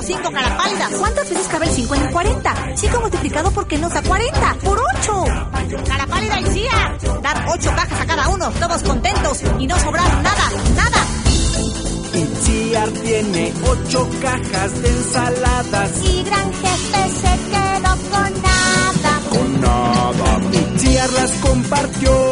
5 cara pálida. ¿Cuántas veces cabe el 5 en el 40? 5 multiplicado por qué nos da 40. ¡Por 8! Cara pálida y Cía. Dar 8 cajas a cada uno, todos contentos y no sobrar nada, nada. Itziar tiene 8 cajas de ensaladas. Y gran jefe se quedó con nada. Con nada. Itziar las compartió